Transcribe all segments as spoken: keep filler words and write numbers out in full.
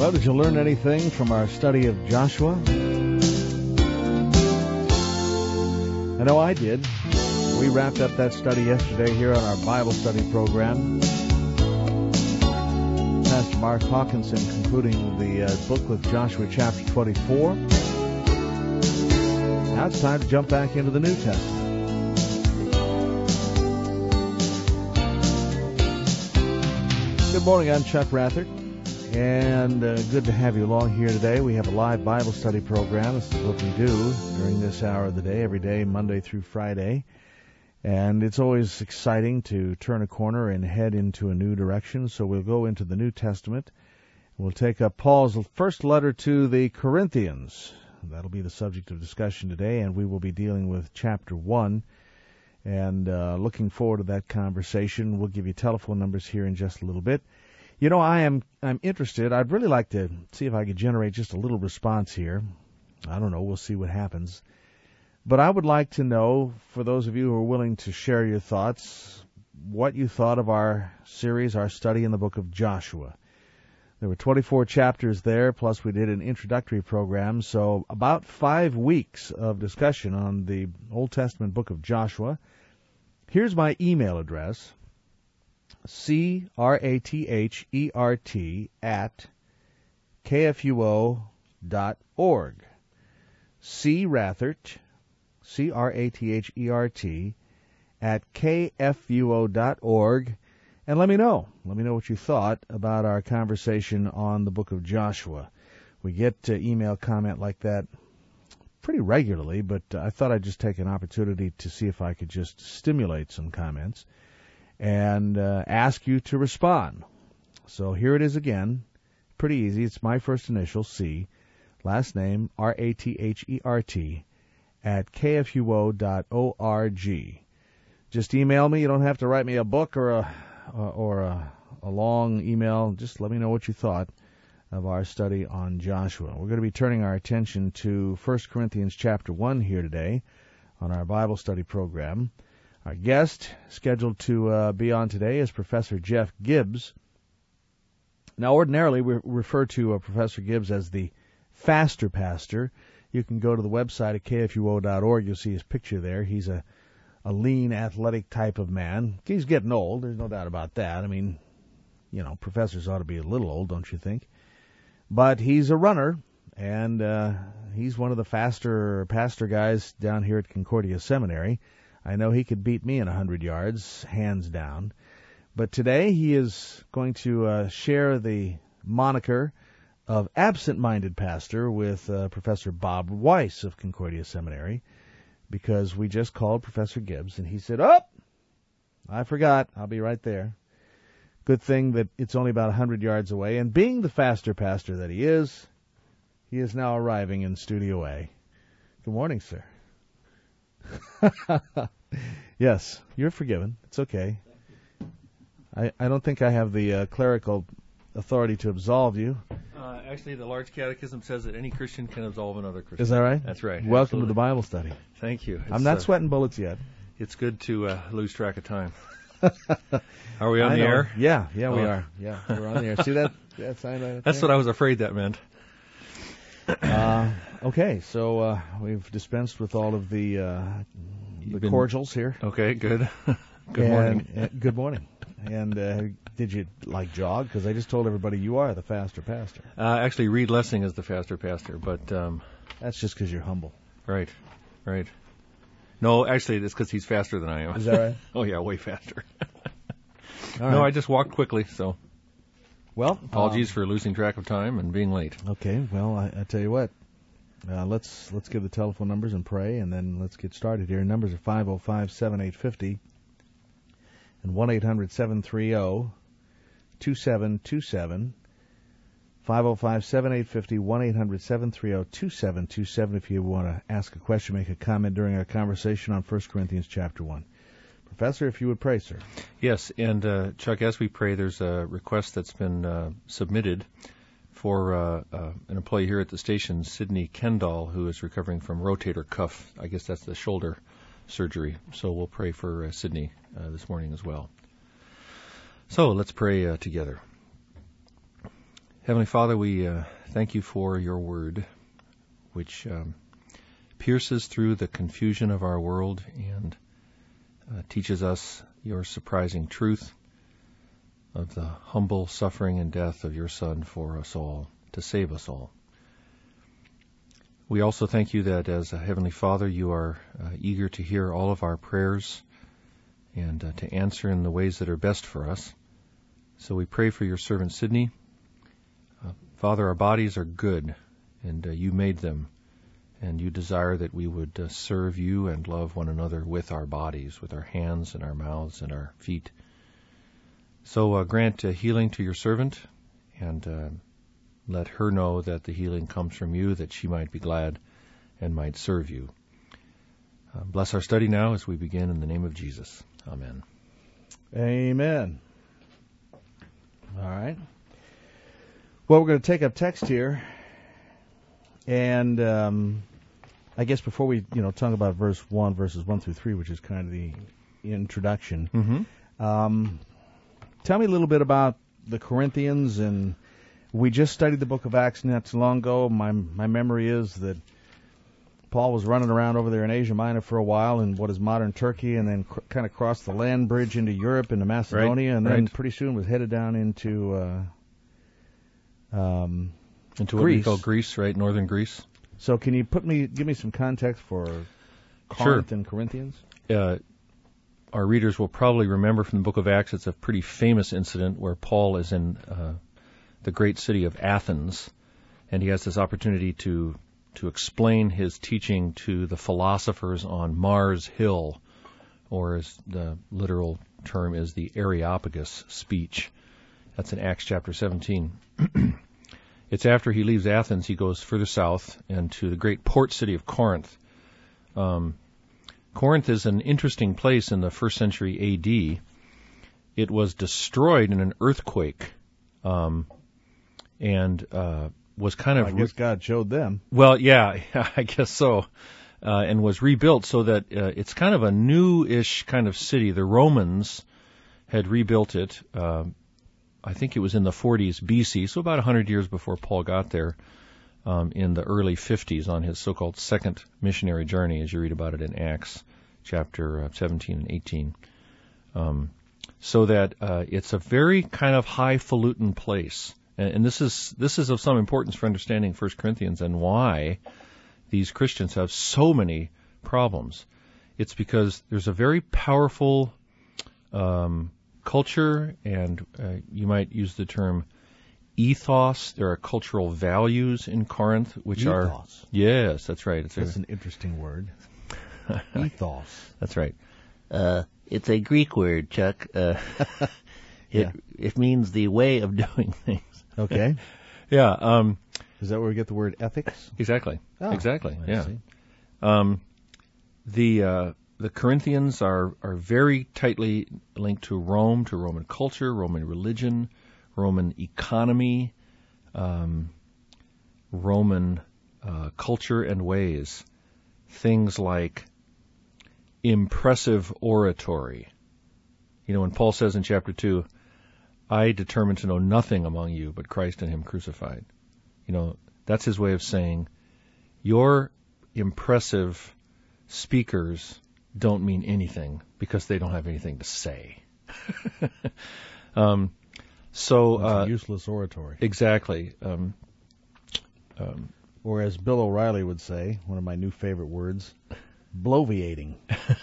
Well, did you learn anything from our study of Joshua? I know I did. We wrapped up that study yesterday here on our Bible study program. Pastor Mark Hawkinson concluding the uh, book with Joshua chapter twenty-four. Now it's time to jump back into the New Testament. Good morning, I'm Chuck Rathert, and uh, good to have you along here today. We have a live Bible study program. This is what we do during this hour of the day, every day, Monday through Friday. And it's always exciting to turn a corner and head into a new direction. So we'll go into the New Testament. We'll take up Paul's first letter to the Corinthians. That'll be the subject of discussion today, and we will be dealing with chapter one. And uh, looking forward to that conversation. We'll give you telephone numbers here in just a little bit. You know, I am I'm interested. I'd really like to see if I could generate just a little response here. I don't know. We'll see what happens. But I would like to know, for those of you who are willing to share your thoughts, what you thought of our series, our study in the book of Joshua. There were twenty-four chapters there, plus we did an introductory program, so about five weeks of discussion on the Old Testament book of Joshua. Here's my email address, C R A T H E R T at K F U O dot org. C. Rathert, C R A T H E R T, at K F U O dot org. And let me know. Let me know what you thought about our conversation on the book of Joshua. We get uh, email comment like that pretty regularly, but uh, I thought I'd just take an opportunity to see if I could just stimulate some comments and uh, ask you to respond. So here it is again. Pretty easy. It's my first initial, C, last name, R A T H E R T, at K F U O dot org. Just email me. You don't have to write me a book or a or a, a long email. Just let me know what you thought of our study on Joshua. We're going to be turning our attention to First Corinthians chapter one here today on our Bible study program. Our guest scheduled to uh, be on today is Professor Jeff Gibbs. Now, ordinarily, we refer to uh, Professor Gibbs as the Faster Pastor. You can go to the website at K F U O dot org. You'll see his picture there. He's a a lean, athletic type of man. He's getting old. There's no doubt about that. I mean, you know, professors ought to be a little old, don't you think? But he's a runner, and uh, he's one of the faster pastor guys down here at Concordia Seminary. I know he could beat me in one hundred yards, hands down. But today he is going to uh, share the moniker of absent-minded pastor with uh, Professor Bob Weiss of Concordia Seminary, because we just called Professor Gibbs, and he said, oh, I forgot. I'll be right there. Good thing that it's only about one hundred yards away, and being the faster pastor that he is, he is now arriving in Studio A. Good morning, sir. Yes, you're forgiven. It's okay. I, I don't think I have the uh, clerical authority to absolve you. Uh, actually, the Large Catechism says that any Christian can absolve another Christian. Is that right? That's right. Welcome Absolutely. to the Bible study. Thank you. It's, I'm not uh, sweating bullets yet. It's good to uh, lose track of time. Are we on I the know. air? Yeah, yeah, we Oh. are. Yeah, we're on the air. See that? that sign right That's there? what I was afraid that meant. Uh, okay, so uh, we've dispensed with all of the uh, the been- cordials here. Okay, good. Good And- morning. uh, good morning. And uh, did you like jog? Because I just told everybody you are the faster pastor. Uh, actually, Reed Lessing is the faster pastor, but um, That's just because you're humble. right, right. No, actually, it's because he's faster than I am. Is that right? Oh yeah, way faster. All No, right. I just walked quickly, so Well, apologies for losing track of time and being late. um, okay. Well, I, I tell you what. Uh, let's let's give the telephone numbers and pray, and then let's get started here. Numbers are five oh five, seven eight five oh and one eight hundred, seven three zero, two seven two seven. five oh five, seven eight five oh, one eight hundred, seven three zero, two seven two seven if you want to ask a question, make a comment during our conversation on First Corinthians chapter one. Professor, if you would pray, sir. Yes, and uh, Chuck, as we pray, there's a request that's been uh, submitted for uh, uh, an employee here at the station, Sydney Kendall, who is recovering from rotator cuff. I guess that's the shoulder surgery. So we'll pray for uh, Sydney uh, this morning as well. So let's pray uh, together. Heavenly Father, we uh, thank you for your word, which um, pierces through the confusion of our world and uh, teaches us your surprising truth of the humble suffering and death of your Son for us all, to save us all. We also thank you that as a Heavenly Father, you are uh, eager to hear all of our prayers and uh, to answer in the ways that are best for us. So we pray for your servant Sidney. Uh, Father, our bodies are good, and uh, you made them, and you desire that we would uh, serve you and love one another with our bodies, with our hands and our mouths and our feet. So uh, grant uh, healing to your servant, and uh, let her know that the healing comes from you, that she might be glad and might serve you. Uh, bless our study now as we begin in the name of Jesus. Amen. Amen. All right. Well, we're going to take up text here, and um, I guess before we, you know, talk about verse one, verses one through three, which is kind of the introduction, Mm-hmm. um, tell me a little bit about the Corinthians. And we just studied the book of Acts not too long ago. My my memory is that Paul was running around over there in Asia Minor for a while in what is modern Turkey, and then cr- kind of crossed the land bridge into Europe, into Macedonia, right, and right. then pretty soon was headed down into uh, um, Into what Greece. we call Greece, right? Northern Greece. So can you put me, give me some context for Corinth and Corinthians? Uh, our readers will probably remember from the book of Acts, it's a pretty famous incident where Paul is in uh, the great city of Athens, and he has this opportunity to to explain his teaching to the philosophers on Mars Hill, or as the literal term is, the Areopagus speech. That's in Acts chapter seventeen. It's after he leaves Athens, he goes further south and to the great port city of Corinth. Um, Corinth is an interesting place in the first century A D. It was destroyed in an earthquake, um, and uh, was kind of... I guess God showed them. Well, yeah, I guess so. Uh, and was rebuilt so that uh, it's kind of a new-ish kind of city. The Romans had rebuilt it. Uh, I think it was in the forties B C, so about one hundred years before Paul got there, um, in the early fifties on his so-called second missionary journey, as you read about it in Acts chapter uh, seventeen and eighteen. Um, so that uh, it's a very kind of highfalutin place. And this is this is of some importance for understanding First Corinthians and why these Christians have so many problems. It's because there's a very powerful um, culture, and uh, you might use the term ethos. There are cultural values in Corinth, which ethos. are yes, that's right. It's That's a, an interesting word. Ethos. That's right. Uh, it's a Greek word, Chuck. Uh, it Yeah. it means the way of doing things. Okay. Yeah. Um, Is that where we get the word ethics? exactly. Oh, exactly. I Yeah. see. Um, the uh, the Corinthians are, are very tightly linked to Rome, to Roman culture, Roman religion, Roman economy, um, Roman uh, culture and ways. Things like impressive oratory. You know, when Paul says in chapter two, I determined to know nothing among you but Christ and Him crucified. You know, that's his way of saying, your impressive speakers don't mean anything because they don't have anything to say. um, so, It's a uh, useless oratory. exactly. Um, um, Or as Bill O'Reilly would say, one of my new favorite words, bloviating.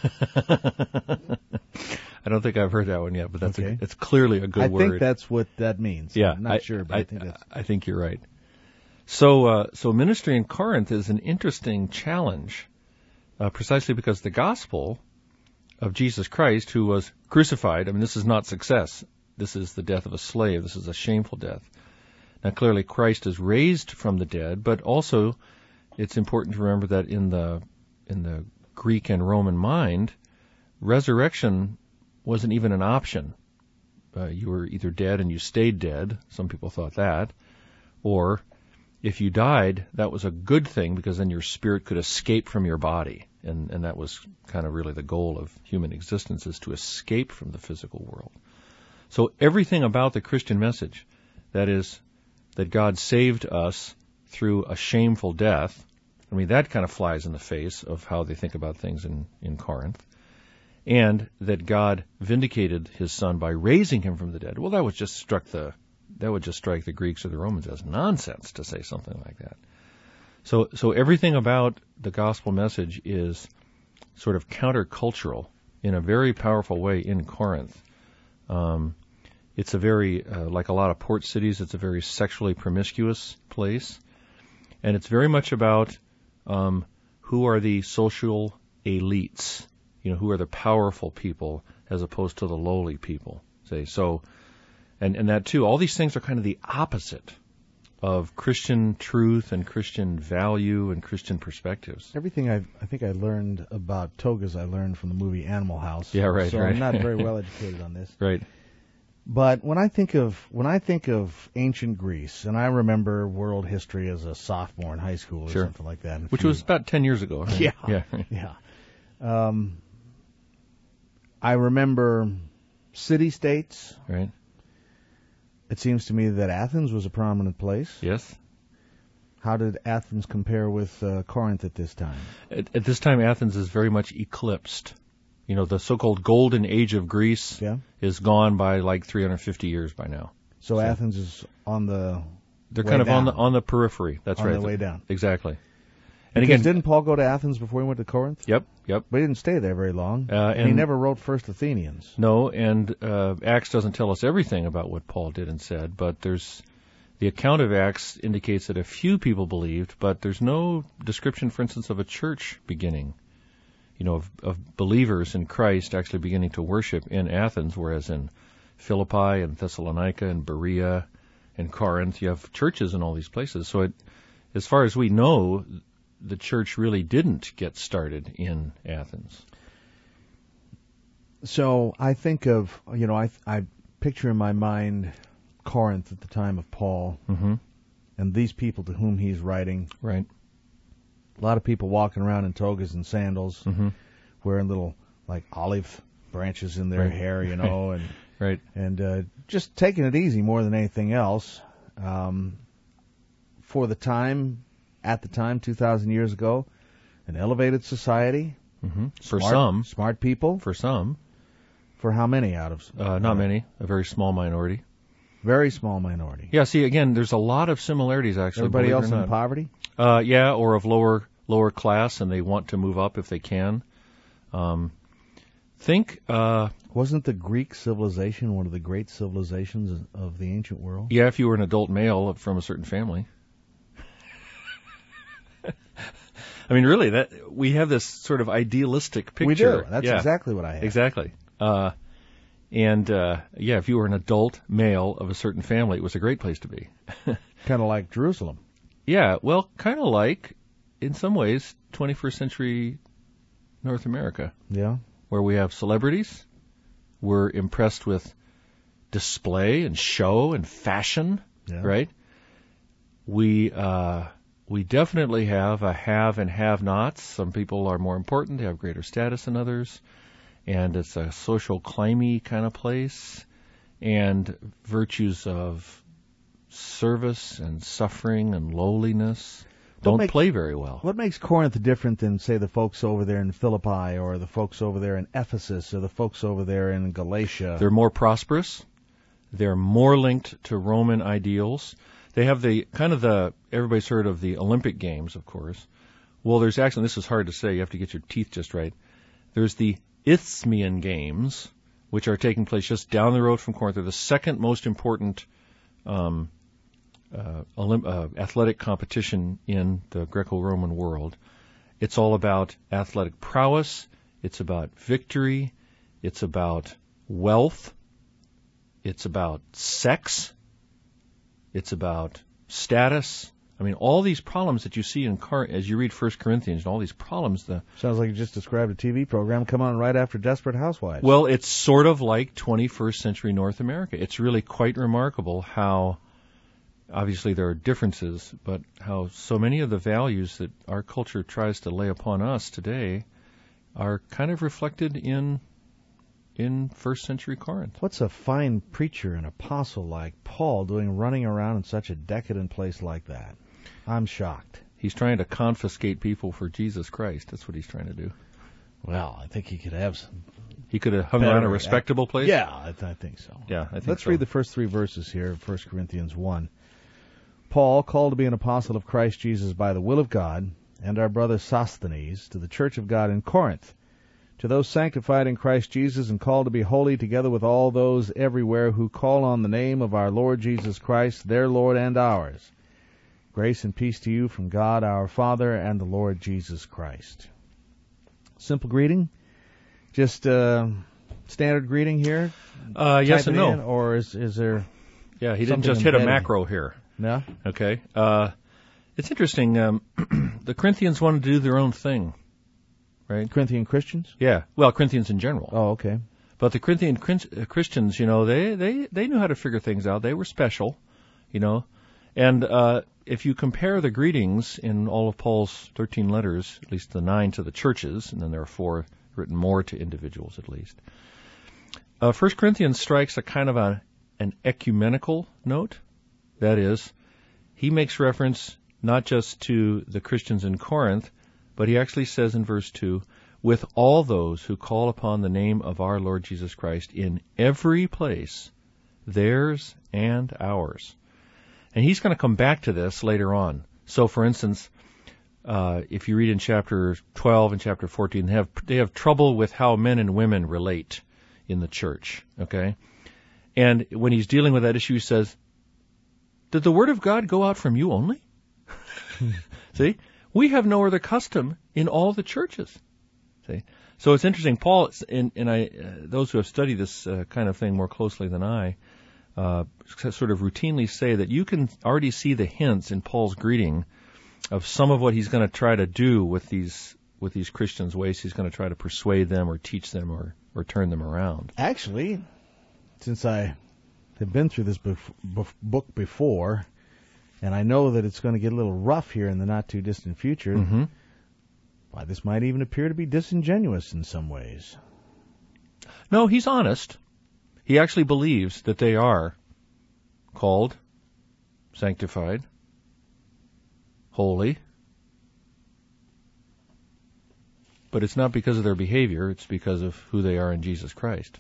I don't think I've heard that one yet, but that's Okay. a, it's clearly a good I word. think that's what that means. Yeah, I'm not I, sure, but I, think that's... I think you're right. So, uh, so ministry in Corinth is an interesting challenge, uh, precisely because the gospel of Jesus Christ, who was crucified, I mean, this is not success. This is the death of a slave. This is a shameful death. Now, clearly, Christ is raised from the dead, but also it's important to remember that in the in the Greek and Roman mind, resurrection wasn't even an option. Uh, you were either dead and you stayed dead. Some people thought that. Or if you died, that was a good thing because then your spirit could escape from your body. And, and that was kind of really the goal of human existence, is to escape from the physical world. So everything about the Christian message, that is, that God saved us through a shameful death. I mean, that kind of flies in the face of how they think about things in, in Corinth. And that God vindicated his son by raising him from the dead. Well, that would just struck the that would just strike the Greeks or the Romans as nonsense to say something like that. So so everything about the gospel message is sort of countercultural in a very powerful way in Corinth. Um, it's a very, uh, like a lot of port cities, it's a very sexually promiscuous place. And it's very much about um, who are the social elites, you know, who are the powerful people as opposed to the lowly people, say. So, and, and that too, all these things are kind of the opposite of Christian truth and Christian value and Christian perspectives. Everything I I think I learned about togas I learned from the movie Animal House. Yeah, right. So right. I'm not very well educated on this. Right. But when I think of when I think of ancient Greece, and I remember world history as a sophomore in high school or Sure. something like that, Which was about ten years ago. Right? yeah, Yeah. yeah. Um, I remember city-states. Right. It seems to me that Athens was a prominent place. Yes. How did Athens compare with uh, Corinth at this time? At, at this time, Athens is very much eclipsed. You know, the so-called golden age of Greece Yeah. is gone by like three hundred fifty years by now. So, So- Athens is on the They're way kind of on the down. on the periphery. That's on right. the way down. Exactly. And Because again, didn't Paul go to Athens before he went to Corinth? yep, yep. But he didn't stay there very long. Uh, and, he and- never wrote First Athenians. No, and uh, Acts doesn't tell us everything about what Paul did and said, but there's the account of Acts indicates that a few people believed, but there's no description, for instance, of a church beginning. You know, of, of believers in Christ actually beginning to worship in Athens, whereas in Philippi and Thessalonica and Berea and Corinth, you have churches in all these places. So, it, as far as we know, the church really didn't get started in Athens. So I think of, you know, I I picture in my mind Corinth at the time of Paul Mm-hmm. and these people to whom he's writing. Right. A lot of people walking around in togas and sandals, Mm-hmm. wearing little, like, olive branches in their Right. hair, you know, and Right. and uh, just taking it easy more than anything else. Um, for the time, at the time, two thousand years ago, an elevated society. Mm-hmm. For smart, some, Smart people. for some, For how many out of? uh, not many, a very small minority. Very small minority. Yeah. See, again, there's a lot of similarities actually. Everybody believe it else or in not. poverty? Uh, yeah, or of lower lower class, and they want to move up if they can. Um, think, uh, Wasn't the Greek civilization one of the great civilizations of the ancient world? yeah, if you were an adult male from a certain family. I mean, really, that we have this sort of idealistic picture. We do. That's Yeah, exactly what I have. exactly. Uh, and uh, yeah, if you were an adult male of a certain family, it was a great place to be. Kind of like Jerusalem. Yeah, well, kind of like, in some ways, twenty-first century North America, Yeah. where we have celebrities. We're impressed with display and show and fashion, Yeah. right? We uh, we definitely have a have and have-nots. Some people are more important; they have greater status than others, and it's a social climby kind of place. And virtues of service and suffering and lowliness don't makes- play very well. What makes Corinth different than, say, the folks over there in Philippi or the folks over there in Ephesus or the folks over there in Galatia? They're more prosperous. They're more linked to Roman ideals. They have the kind of the, everybody's heard of the Olympic Games, of course. Well, there's actually, this is hard to say, you have to get your teeth just right. There's the Isthmian Games, which are taking place just down the road from Corinth. They're the second most important um, uh, Olymp- uh, athletic competition in the Greco-Roman world. It's all about athletic prowess. It's about victory. It's about wealth. It's about sex. It's about status. I mean, all these problems that you see in Car- as you read First Corinthians, and all these problems. The Sounds like you just described a T V program come on right after Desperate Housewives. well, it's sort of like twenty-first century North America. It's really quite remarkable how, obviously there are differences, but how so many of the values that our culture tries to lay upon us today are kind of reflected in in first century Corinth. What's a fine preacher and apostle like Paul doing running around in such a decadent place like that? I'm shocked. He's trying to confiscate people for Jesus Christ. That's what he's trying to do. Well, I think he could have some. He could have hung better, around a respectable place. Yeah, I, th- I think so. Yeah, I think Let's so. read the first three verses here of First Corinthians one. Paul, called to be an apostle of Christ Jesus by the will of God, and our brother Sosthenes, to the church of God in Corinth, to those sanctified in Christ Jesus and called to be holy, together with all those everywhere who call on the name of our Lord Jesus Christ, their Lord and ours. Grace and peace to you from God our Father and the Lord Jesus Christ. Simple greeting? Just uh, standard greeting here? Uh, yes Type and it no. in, or is, is there... Yeah, he didn't something just hit a embedded? macro here. No? Okay. Uh, it's interesting. Um, the Corinthians wanted to do their own thing, right? Corinthian Christians? Yeah. Well, Corinthians in general. Oh, okay. But the Corinthian Christians, you know, they, they, they knew how to figure things out. They were special, you know. And uh, if you compare the greetings in all of Paul's thirteen letters, at least the nine to the churches, and then there are four written more to individuals at least, uh, First Corinthians strikes a kind of a, an ecumenical note. That is, he makes reference not just to the Christians in Corinth, but he actually says in verse two, with all those who call upon the name of our Lord Jesus Christ in every place, theirs and ours. And he's going to come back to this later on. So, for instance, uh, if you read in chapter twelve and chapter fourteen, they have, they have trouble with how men and women relate in the church, okay? And when he's dealing with that issue, he says, did the word of God go out from you only? See? We have no other custom in all the churches. See? So it's interesting. Paul, and, and I, uh, those who have studied this uh, kind of thing more closely than I, uh, sort of routinely say that you can already see the hints in Paul's greeting of some of what he's going to try to do with these with these Christians' ways. He's going to try to persuade them or teach them or, or turn them around. Actually, since I have been through this bef- bef- book before, and I know that it's going to get a little rough here in the not-too-distant future, Mm-hmm. why, this might even appear to be disingenuous in some ways. No, he's honest. He actually believes that they are called, sanctified, holy. But it's not because of their behavior, it's because of who they are in Jesus Christ.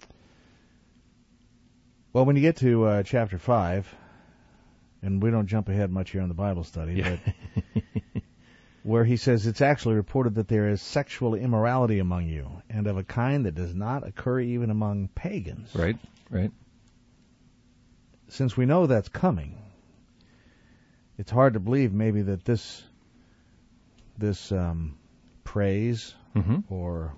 Well, when you get to uh, chapter five, and we don't jump ahead much here on the Bible study, Yeah. but where he says it's actually reported that there is sexual immorality among you, and of a kind that does not occur even among pagans. Right, right. Since we know that's coming, it's hard to believe maybe that this this um, praise Mm-hmm. or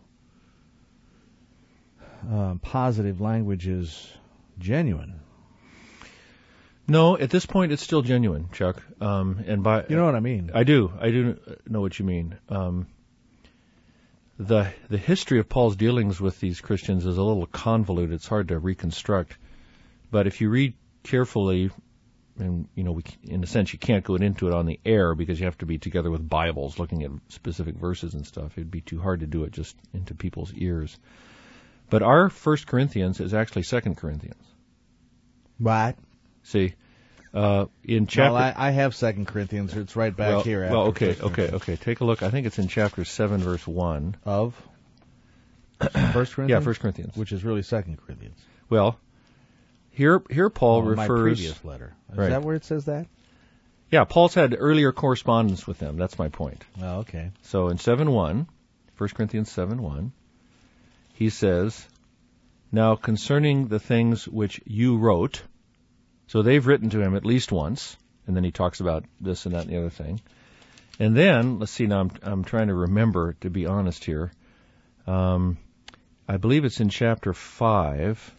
uh, positive language is genuine. No, at this point it's still genuine, Chuck. Um, and by You know what I mean? I do, I do know what you mean. Um, the the history of Paul's dealings with these Christians is a little convoluted. It's hard to reconstruct. But if you read carefully, and you know, we, in a sense, you can't go into it on the air because you have to be together with Bibles, looking at specific verses and stuff. It'd be too hard to do it just into people's ears. But our First Corinthians is actually Second Corinthians. What? See, uh, in chapter. Well, I, I have Second Corinthians. It's right back well, here. After well, okay, First okay, Corinthians. okay. Take a look. I think it's in chapter seven, verse one. Of First Corinthians. Yeah, First Corinthians. which is really Second Corinthians. Well, here, here Paul Oh, my refers. previous letter. Is Right. that where it says that? Yeah, Paul's had earlier correspondence with them. That's my point. Oh, okay. So in seven one, First Corinthians seven one, he says, "Now concerning the things which you wrote," so they've written to him at least once, and then he talks about this and that and the other thing. And then, let's see, now I'm, I'm trying to remember, to be honest here. Um, I believe it's in chapter five.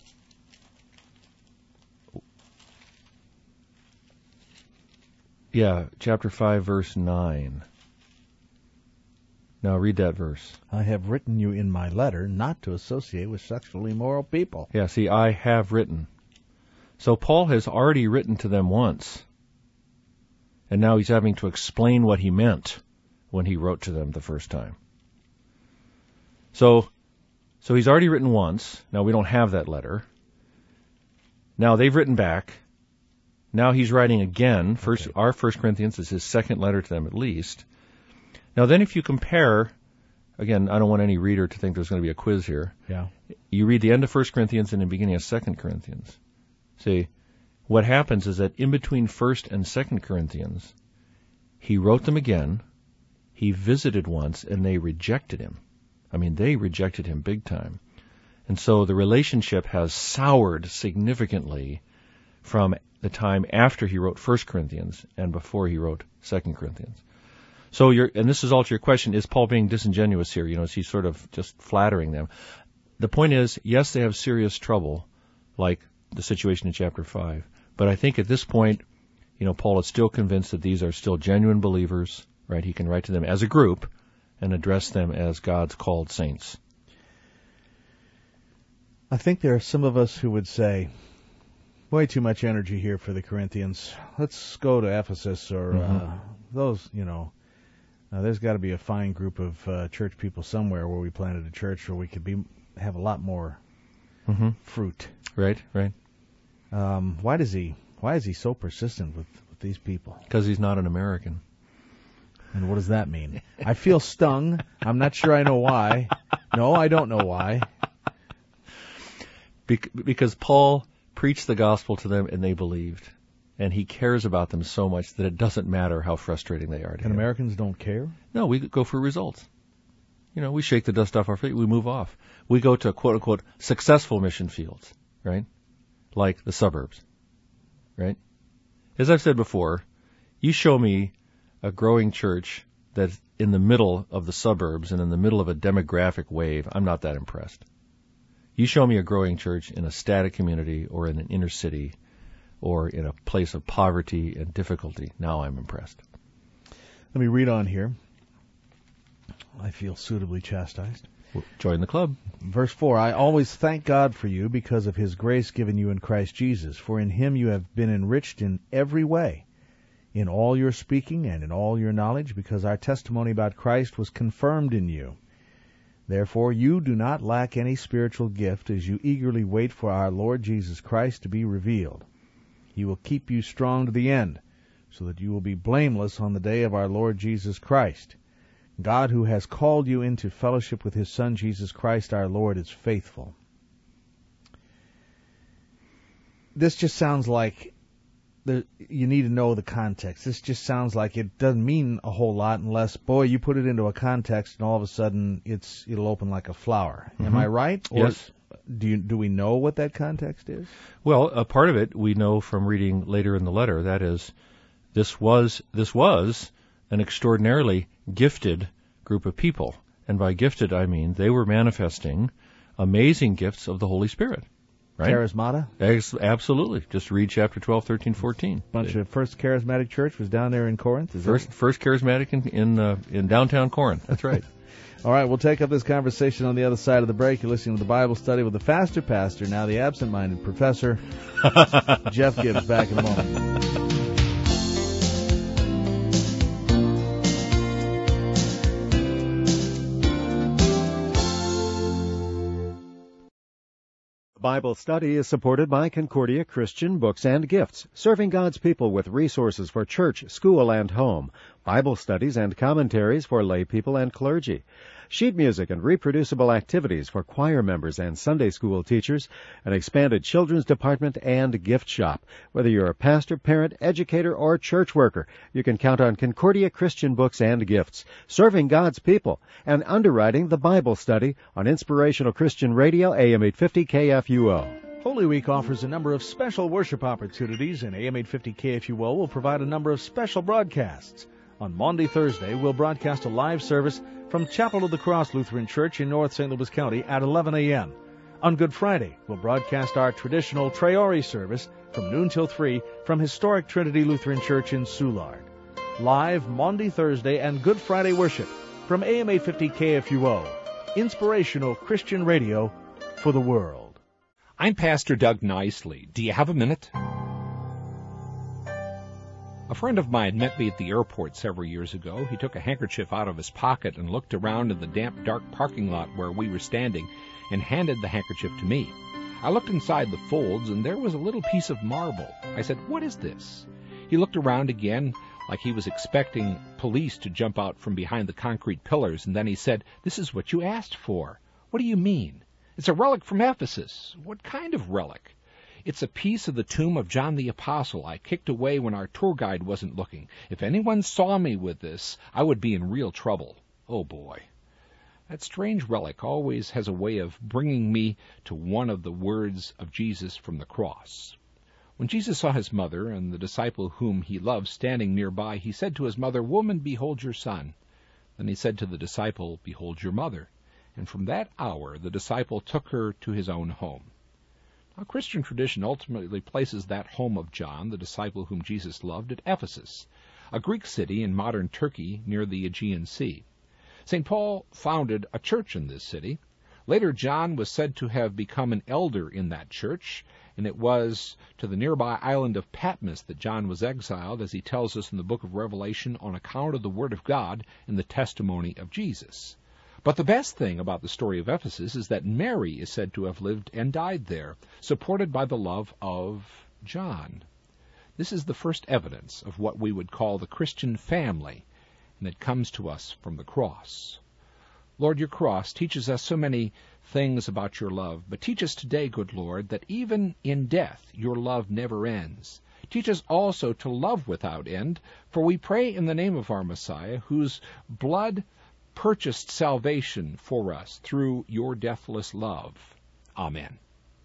Yeah, chapter five, verse nine. Now read that verse. I have written you in my letter not to associate with sexually immoral people. Yeah, see, I have written. So Paul has already written to them once. And now he's having to explain what he meant when he wrote to them the first time. So, So he's already written once. Now we don't have that letter. Now they've written back. Now he's writing again. First, okay. Our First Corinthians is his second letter to them at least. Now then if you compare, again, I don't want any reader to think there's going to be a quiz here. Yeah. You read the end of First Corinthians and the beginning of Second Corinthians. See, what happens is that in between First and Second Corinthians, he wrote them again, he visited once, and they rejected him. I mean, they rejected him big time. And so the relationship has soured significantly from the time after he wrote First Corinthians and before he wrote Second Corinthians. So you're, and this is all to your question, is Paul being disingenuous here? You know, is he sort of just flattering them? The point is, yes, they have serious trouble, like the situation in chapter five. But I think at this point, you know, Paul is still convinced that these are still genuine believers, right? He can write to them as a group and address them as God's called saints. I think there are some of us who would say, way too much energy here for the Corinthians. Let's go to Ephesus or mm-hmm. uh, those, you know. Uh, there's got to be a fine group of uh, church people somewhere where we planted a church where we could be have a lot more mm-hmm. fruit. Right, right. Um, why does he? Why is he so persistent with, with these people? Because he's not an American. And what does that mean? I feel stung. I'm not sure I know why. No, I don't know why. Bec- because Paul preached the gospel to them and they believed. And he cares about them so much that it doesn't matter how frustrating they are to and him. And Americans don't care? No, we go for results. You know, we shake the dust off our feet, we move off. We go to quote-unquote successful mission fields, right? Like the suburbs, right? As I've said before, you show me a growing church that's in the middle of the suburbs and in the middle of a demographic wave, I'm not that impressed. You show me a growing church in a static community or in an inner city or in a place of poverty and difficulty, now I'm impressed. Let me read on here. I feel suitably chastised. Join the club. Verse four, I always thank God for you because of his grace given you in Christ Jesus, for in him you have been enriched in every way, in all your speaking and in all your knowledge, because our testimony about Christ was confirmed in you. Therefore you do not lack any spiritual gift as you eagerly wait for our Lord Jesus Christ to be revealed. He will keep you strong to the end, so that you will be blameless on the day of our Lord Jesus Christ. God, who has called you into fellowship with his Son, Jesus Christ our Lord, is faithful. This just sounds like the, you need to know the context. This just sounds like it doesn't mean a whole lot unless, boy, you put it into a context and all of a sudden it's it'll open like a flower. Mm-hmm. Am I right? Or yes. Do you, do we know what that context is? Well, a part of it we know from reading later in the letter. That is, this was this was an extraordinarily gifted group of people. And by gifted, I mean they were manifesting amazing gifts of the Holy Spirit. Right? Charismata? Ex- absolutely. Just read chapter twelve, thirteen, fourteen. Bunch of First Charismatic Church was down there in Corinth? Is first, first Charismatic in in, uh, in downtown Corinth. That's right. All right, we'll take up this conversation on the other side of the break. You're listening to the Bible Study with the faster pastor, now the absent-minded professor, Jeff Gibbs. Back in a moment. Bible Study is supported by Concordia Christian Books and Gifts, serving God's people with resources for church, school, and home, Bible studies and commentaries for lay people and clergy, sheet music and reproducible activities for choir members and Sunday school teachers, an expanded children's department and gift shop. Whether you're a pastor, parent, educator, or church worker, you can count on Concordia Christian Books and Gifts, serving God's people, and underwriting the Bible Study on Inspirational Christian Radio, A M eight fifty K F U O. Holy Week offers a number of special worship opportunities, and A M eight fifty K F U O will provide a number of special broadcasts. On Maundy Thursday, we'll broadcast a live service from Chapel of the Cross Lutheran Church in North Saint Louis County at eleven a.m. On Good Friday, we'll broadcast our traditional Traore service from noon till three from Historic Trinity Lutheran Church in Soulard. Live Maundy Thursday and Good Friday worship from A M eight fifty K F U O, Inspirational Christian Radio for the world. I'm Pastor Doug Nicely. Do you have a minute? A friend of mine met me at the airport several years ago. He took a handkerchief out of his pocket and looked around in the damp, dark parking lot where we were standing. and handed the handkerchief to me. I looked inside the folds, and there was a little piece of marble. I said, "What is this?" He looked around again, like he was expecting police to jump out from behind the concrete pillars, and then he said, "This is what you asked for." "What do you mean?" "It's a relic from Ephesus." "What kind of relic?" "It's a piece of the tomb of John the Apostle I kicked away when our tour guide wasn't looking. If anyone saw me with this, I would be in real trouble." Oh, boy. That strange relic always has a way of bringing me to one of the words of Jesus from the cross. When Jesus saw his mother and the disciple whom he loved standing nearby, he said to his mother, "Woman, behold your son." Then he said to the disciple, "Behold your mother." And from that hour the disciple took her to his own home. Now, Christian tradition ultimately places that home of John, the disciple whom Jesus loved, at Ephesus, a Greek city in modern Turkey near the Aegean Sea. Saint Paul founded a church in this city. Later, John was said to have become an elder in that church, and it was to the nearby island of Patmos that John was exiled, as he tells us in the book of Revelation, on account of the Word of God and the testimony of Jesus. But the best thing about the story of Ephesus is that Mary is said to have lived and died there, supported by the love of John. This is the first evidence of what we would call the Christian family, and it comes to us from the cross. Lord, your cross teaches us so many things about your love, but teach us today, good Lord, that even in death your love never ends. Teach us also to love without end, for we pray in the name of our Messiah, whose blood purchased salvation for us through your deathless love. Amen.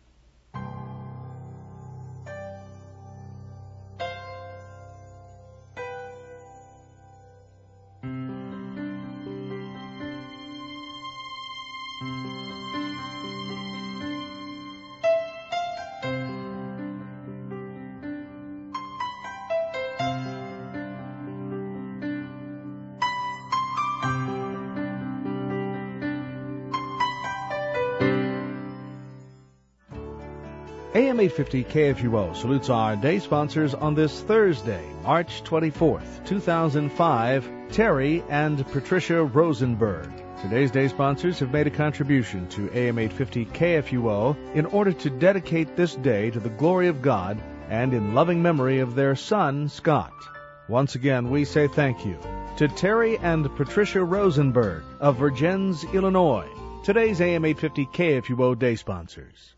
A M eight fifty K F U O salutes our day sponsors on this Thursday, March twenty-fourth, two thousand five, Terry and Patricia Rosenberg. Today's day sponsors have made a contribution to A M eight fifty K F U O in order to dedicate this day to the glory of God and in loving memory of their son, Scott. Once again, we say thank you to Terry and Patricia Rosenberg of Vergennes, Illinois, today's A M eight fifty K F U O day sponsors.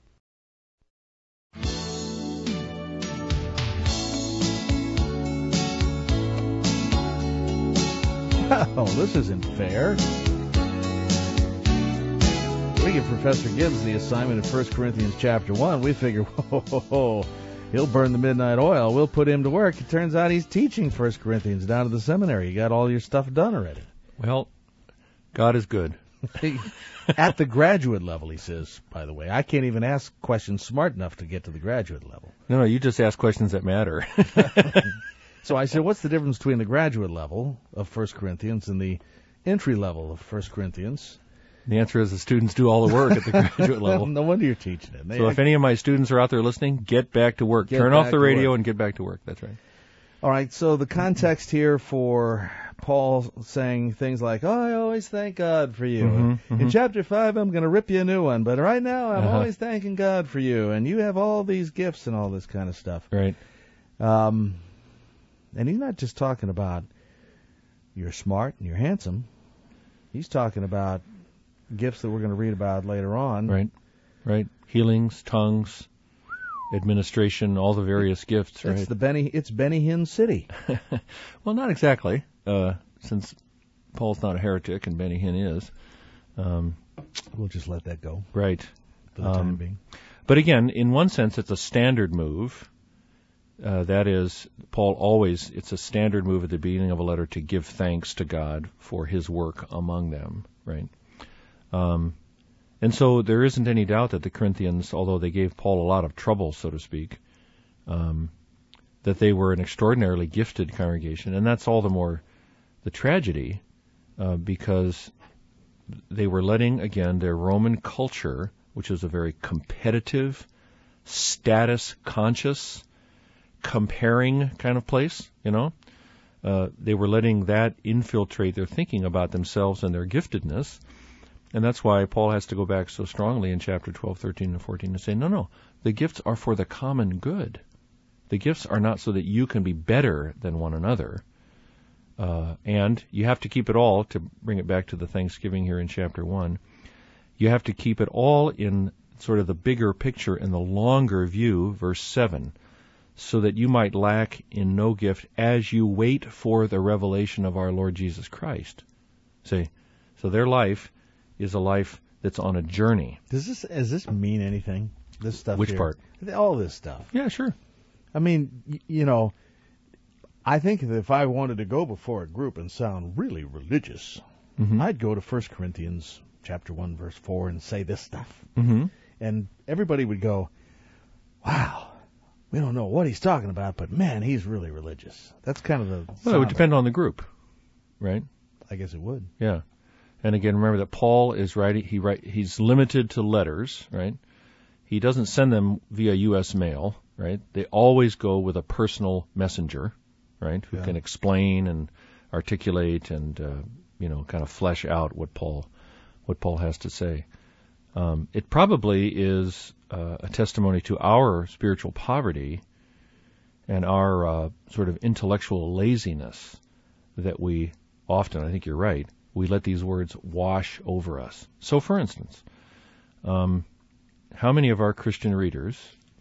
Oh, this isn't fair. We give Professor Gibbs the assignment of First Corinthians chapter one. We figure, whoa, whoa, whoa, he'll burn the midnight oil. We'll put him to work. It turns out he's teaching First Corinthians down at the seminary. You got all your stuff done already. Well, God is good. At the graduate level, he says, by the way. I can't even ask questions smart enough to get to the graduate level. No, no, you just ask questions that matter. So I said, what's the difference between the graduate level of First Corinthians and the entry level of First Corinthians? The answer is the students do all the work at the graduate level. No wonder you're teaching it. They, so if any of my students are out there listening, get back to work. Turn off the radio and get back to work. That's right. All right, so the context here for Paul saying things like, oh, I always thank God for you. Mm-hmm, mm-hmm. In chapter five, I'm going to rip you a new one, but right now I'm uh-huh. always thanking God for you, and you have all these gifts and all this kind of stuff. Right. Um, and he's not just talking about you're smart and you're handsome. He's talking about gifts that we're going to read about later on. Right, right. Healings, tongues, administration, all the various gifts, right? It's the Benny, it's Benny Hinn City. Well, not exactly, uh, since Paul's not a heretic and Benny Hinn is. Um, we'll just let that go. Right. For the um, time being. But again, in one sense, it's a standard move. Uh, that is, Paul always, it's a standard move at the beginning of a letter to give thanks to God for his work among them, right? Um, and so there isn't any doubt that the Corinthians, although they gave Paul a lot of trouble, so to speak, um, that they were an extraordinarily gifted congregation. And that's all the more the tragedy, uh, because they were letting, again, their Roman culture, which is a very competitive, status-conscious, comparing kind of place, you know, uh, they were letting that infiltrate their thinking about themselves and their giftedness. And that's why Paul has to go back so strongly in chapter twelve, thirteen, and fourteen to say, no, no, the gifts are for the common good. The gifts are not so that you can be better than one another. Uh, and you have to keep it all, to bring it back to the Thanksgiving here in chapter one, you have to keep it all in sort of the bigger picture and the longer view, verse seven, so that you might lack in no gift as you wait for the revelation of our Lord Jesus Christ. See, so their life is a life that's on a journey. Does this does this mean anything? This stuff. Which here? part? All this stuff. Yeah, sure. I mean, y- you know, I think that if I wanted to go before a group and sound really religious, Mm-hmm. I'd go to First Corinthians chapter one, verse four, and say this stuff. Mm-hmm. And everybody would go, wow, we don't know what he's talking about, but man, he's really religious. That's kind of the... Well, it would depend on the group, right? I guess it would. Yeah. And again, remember that Paul is writing, he write, he's limited to letters, right? He doesn't send them via U S mail, right? They always go with a personal messenger, right? Who Yeah. can explain and articulate and, uh, you know, kind of flesh out what Paul, what Paul has to say. Um, it probably is uh, a testimony to our spiritual poverty and our uh, sort of intellectual laziness that we often, I think you're right, we let these words wash over us. So, for instance, um, how many of our Christian readers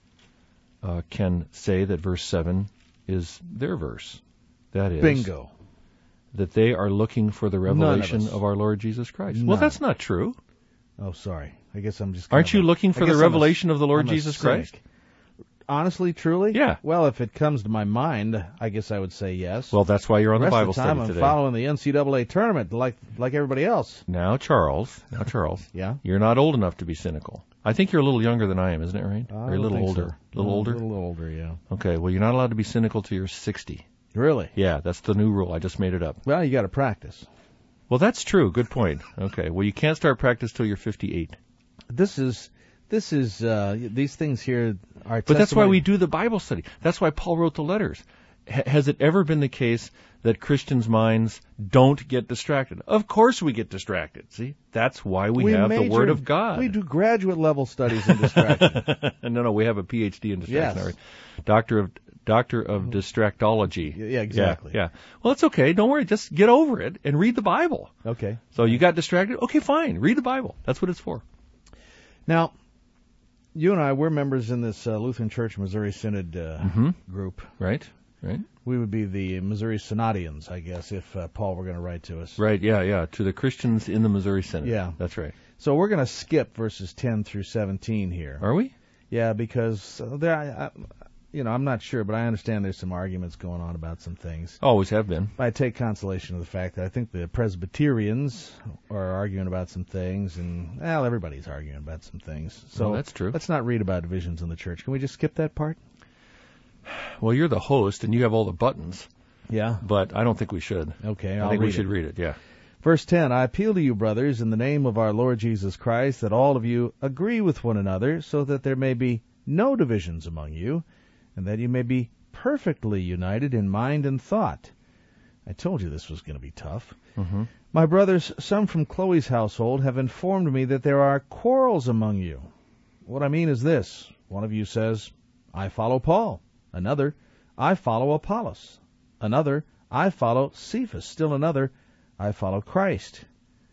uh, can say that verse seven is their verse? That is, Bingo. that they are looking for the revelation of of, us. our Lord Jesus Christ. None. Well, that's not true. Oh, sorry. I guess I'm just... Aren't kind you of a- looking I for guess the I'm a- revelation of the Lord I'm a Jesus cynic. Christ? Honestly, truly? Yeah. Well, if it comes to my mind, I guess I would say yes. Well, that's why you're on the the rest Bible of the time, study I'm today. following the N C double A tournament like like everybody else. Now, Charles, now, Charles, Yeah? you're not old enough to be cynical. I think you're a little younger than I am, isn't it, right? I or a don't little think older? so. A little Uh, older? A little older, yeah. Okay, well, you're not allowed to be cynical till you're sixty. Really? Yeah, that's the new rule. I just made it up. Well, you got to practice. Well, that's true. Good point. Okay, well, you can't start practice till you're fifty-eight. This is this is uh, these things here are. But that's why testimony- we do the Bible study. That's why Paul wrote the letters. H- has it ever been the case that Christians' minds don't get distracted? Of course we get distracted. See, that's why we, have the major- Word of God. We do graduate level studies in distraction. no, no, we have a P H D in distraction. Yes. All right. Doctor of Doctor of Distractology. Yeah, exactly. Yeah, yeah. Well, it's okay. Don't worry. Just get over it and read the Bible. Okay. So you got distracted? Okay, fine. Read the Bible. That's what it's for. Now, you and I, we're members in this uh, Lutheran Church Missouri Synod uh, Mhm. group. Right? Right? We would be the Missouri Synodians, I guess, if uh, Paul were going to write to us. Right, yeah, yeah. To the Christians in the Missouri Synod. Yeah. That's right. So we're going to skip verses ten through seventeen here. Are we? Yeah, because uh, there, I, I, you know, I'm not sure, but I understand there's some arguments going on about some things. Always have been. I take consolation of the fact that I think the Presbyterians are arguing about some things, and well, everybody's arguing about some things. So Well, that's true. Let's not read about divisions in the church. Can we just skip that part? Well, you're the host and you have all the buttons, Yeah. but I don't think we should. Okay, I I'll think read we should it. read it, yeah. Verse ten, I appeal to you, brothers, in the name of our Lord Jesus Christ, that all of you agree with one another, so that there may be no divisions among you, and that you may be perfectly united in mind and thought. I told you this was going to be tough. Mm-hmm. My brothers, some from Chloe's household have informed me that there are quarrels among you. What I mean is this. One of you says, I follow Paul. Another, I follow Apollos. Another, I follow Cephas. Still another, I follow Christ.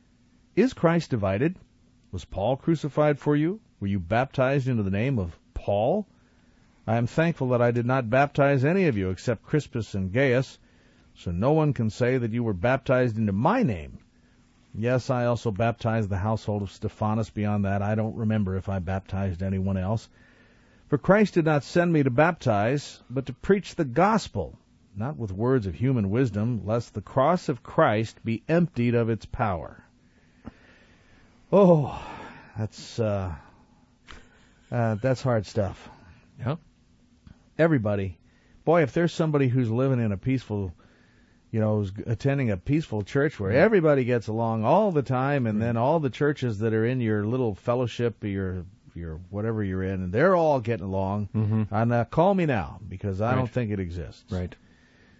Is Christ divided? Was Paul crucified for you? Were you baptized into the name of Paul? I am thankful that I did not baptize any of you except Crispus and Gaius, so no one can say that you were baptized into my name. Yes, I also baptized the household of Stephanas. Beyond that, I don't remember if I baptized anyone else. For Christ did not send me to baptize, but to preach the gospel, not with words of human wisdom, lest the cross of Christ be emptied of its power. Oh, that's uh, uh, that's hard stuff. Yeah. Everybody, boy, if there's somebody who's living in a peaceful, you know, who's attending a peaceful church where everybody gets along all the time, and then all the churches that are in your little fellowship, your your whatever you're in, and they're all getting along, Mm-hmm. and uh, call me now, because I Right. don't think it exists. Right.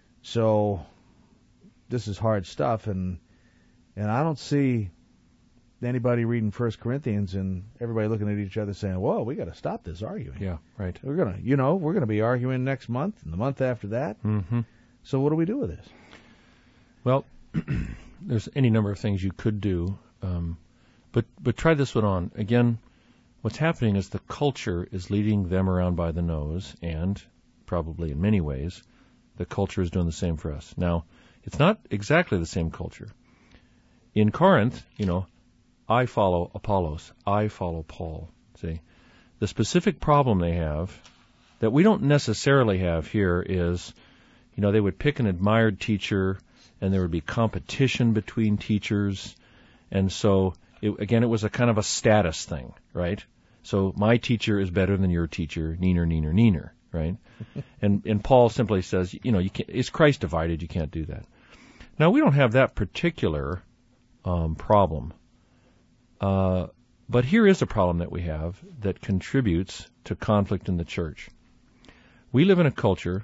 So this is hard stuff, and and I don't see anybody reading First Corinthians and everybody looking at each other saying, "Whoa, we got to stop this arguing." Yeah, right. We're gonna, you know, we're gonna be arguing next month and the month after that. Mm-hmm. So what do we do with this? Well, there's any number of things you could do, um, but but try this one on again. What's happening is the culture is leading them around by the nose, and probably in many ways, the culture is doing the same for us. Now, it's not exactly the same culture. In Corinth, you know, I follow Apollos, I follow Paul. See, the specific problem they have that we don't necessarily have here is, you know, they would pick an admired teacher, and there would be competition between teachers, and so it, again, it was a kind of a status thing, right? So my teacher is better than your teacher, neener, neener, neener, right? and and Paul simply says, you know, you can't, is Christ divided? You can't do that. Now, we don't have that particular um, problem, uh, but here is a problem that we have that contributes to conflict in the church. We live in a culture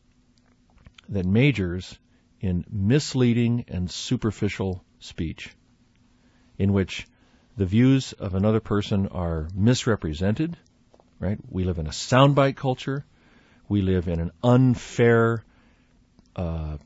that majors in misleading and superficial speech, in which the views of another person are misrepresented, right? We live in a soundbite culture. We live in an unfair, uh,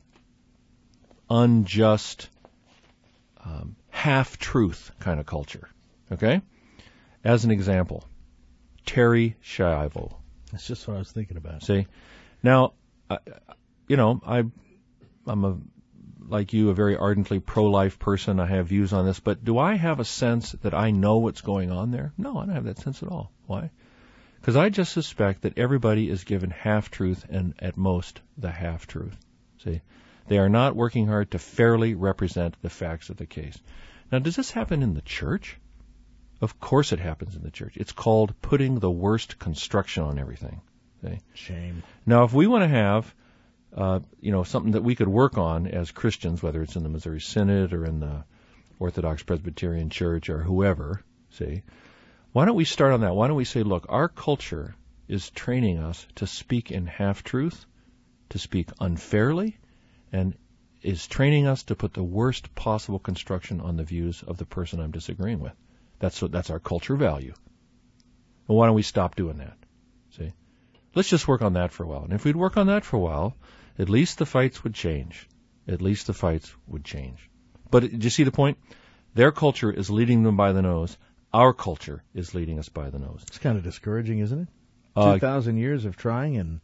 unjust, um, half-truth kind of culture, okay? As an example, Terry Schiavo. That's just what I was thinking about. See? Now, I, you know, I, I'm a like you, a very ardently pro-life person. I have views on this, but do I have a sense that I know what's going on there? No, I don't have that sense at all. Why? Because I just suspect that everybody is given half-truth and, at most, the half-truth. See? They are not working hard to fairly represent the facts of the case. Now, does this happen in the church? Of course it happens in the church. It's called putting the worst construction on everything. See? Shame. Now, if we want to have Uh, you know, something that we could work on as Christians, whether it's in the Missouri Synod or in the Orthodox Presbyterian Church or whoever, see, why don't we start on that? Why don't we say, look, our culture is training us to speak in half-truth, to speak unfairly, and is training us to put the worst possible construction on the views of the person I'm disagreeing with. That's what, that's our culture value. And why don't we stop doing that? See? Let's just work on that for a while. And if we'd work on that for a while, at least the fights would change. At least the fights would change. But do you see the point? Their culture is leading them by the nose. Our culture is leading us by the nose. It's kind of discouraging, isn't it? Uh, Two thousand years of trying, and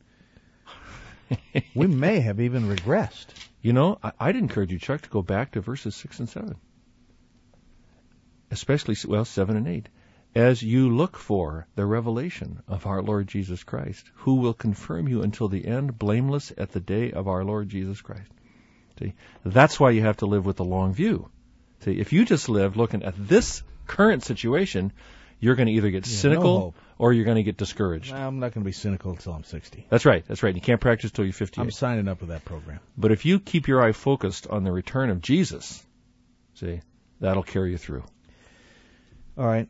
we may have even regressed. You know, I, I'd encourage you, Chuck, to go back to verses six and seven. Especially, well, seven and eight. As you look for the revelation of our Lord Jesus Christ, who will confirm you until the end, blameless at the day of our Lord Jesus Christ. See, that's why you have to live with the long view. See, if you just live looking at this current situation, you're going to either get Yeah, cynical no or you're going to get discouraged. I'm not going to be cynical until I'm sixty. That's right. That's right. You can't practice till you're fifty-eight. I'm signing up with that program. But if you keep your eye focused on the return of Jesus, see, that'll carry you through. All right.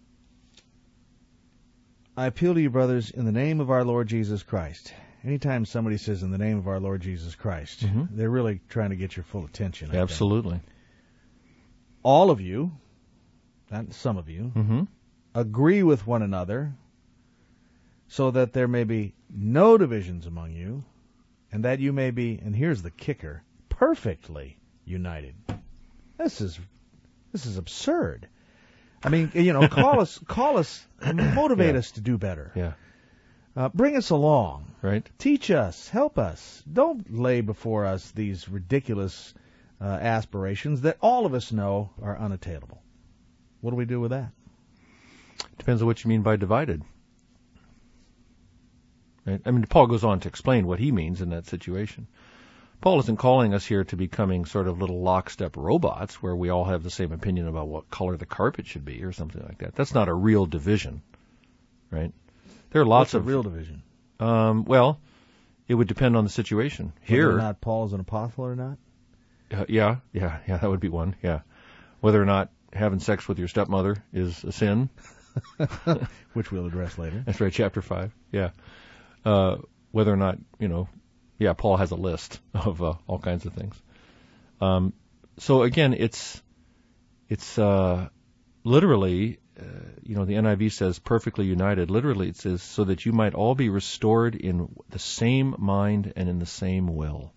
I appeal to you, brothers, in the name of our Lord Jesus Christ. Anytime somebody says in the name of our Lord Jesus Christ, mm-hmm. they're really trying to get your full attention. I Absolutely. think. All of you, not some of you, Mm-hmm. agree with one another so that there may be no divisions among you, and that you may be, and here's the kicker, perfectly united. This is this is absurd. I mean, you know, call us, call us, motivate Yeah. us to do better. Yeah. Uh, bring us along. Right? Teach us. Help us. Don't lay before us these ridiculous uh, aspirations that all of us know are unattainable. What do we do with that? Depends on what you mean by divided. Right? I mean, Paul goes on to explain what he means in that situation. Paul isn't calling us here to becoming sort of little lockstep robots where we all have the same opinion about what color the carpet should be or something like that. That's not a real division, right? There are lots What's a of real division. Um, well, it would depend on the situation. Whether Here, or not Paul's an apostle or not. uh, yeah, yeah, yeah, that would be one. Yeah, whether or not having sex with your stepmother is a sin. Which we'll address later. That's right, chapter five. Yeah. Uh, whether or not, you know, yeah, Paul has a list of uh, all kinds of things. Um, so again, it's it's uh, literally, uh, you know, the N I V says perfectly united. Literally, it says so that you might all be restored in the same mind and in the same will.